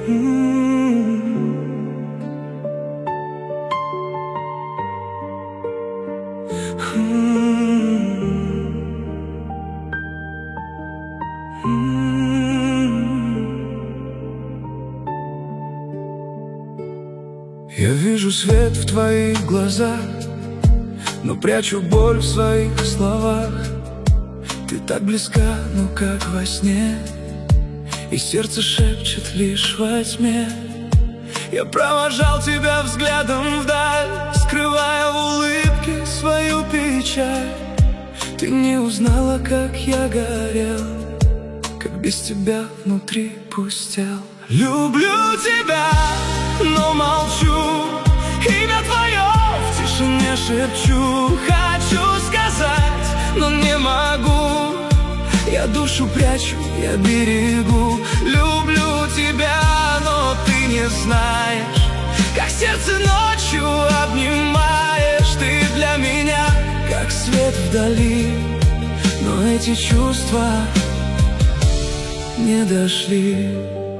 Я вижу свет в твоих глазах, но прячу боль в своих словах. Ты так близка, ну как во сне, и сердце шепчет лишь во тьме. Я провожал тебя взглядом вдаль, скрывая в улыбке свою печаль. Ты не узнала, как я горел, как без тебя внутри пустел. Люблю тебя, но молчу, имя твое в тишине шепчу. Хочу сказать, но не могу, я душу прячу, я берегу. Люблю тебя, но ты не знаешь, как сердце ночью обнимаешь. Ты для меня, как свет вдали, но эти чувства не дошли.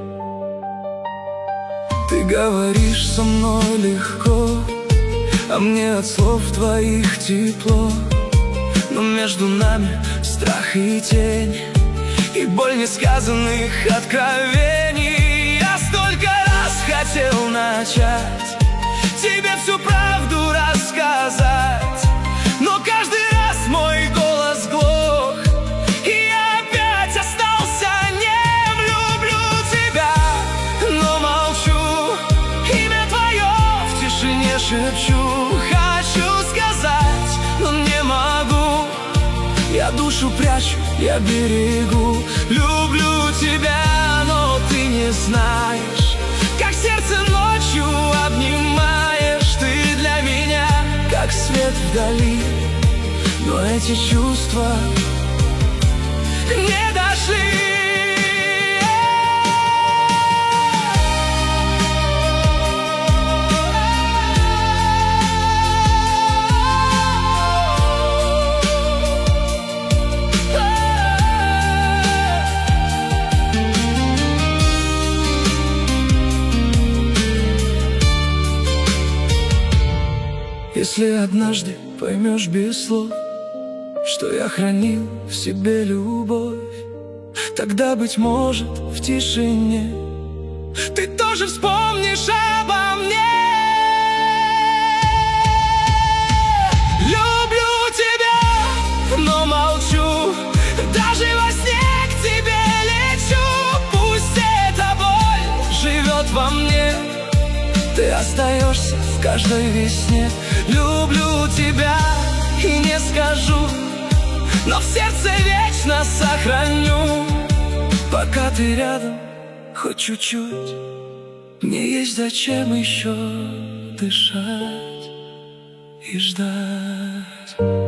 Ты говоришь со мной легко, а мне от слов твоих тепло. Но между нами страх и тень, и боль несказанных откровений. Я столько раз хотел начать тебе всю правду рассказать, но каждый раз мой голос глох, и я опять остался нем. Люблю тебя, но молчу, имя твое в тишине шепчу. Хочу сказать, но не могу, я душу прячу, я берегу. Люблю тебя, но ты не знаешь, как сердце ночью обнимаешь. Ты для меня, как свет вдали, но эти чувства не дошли. Если однажды поймешь без слов, что я хранил в себе любовь, тогда, быть может, в тишине ты тоже вспомнишь обо мне. Люблю тебя, но молчу, даже во сне к тебе лечу. Пусть эта боль живет во мне, ты остаешься в каждой весне. Люблю тебя и не скажу, но в сердце вечно сохраню. Пока ты рядом, хоть чуть-чуть, мне есть зачем еще дышать и ждать.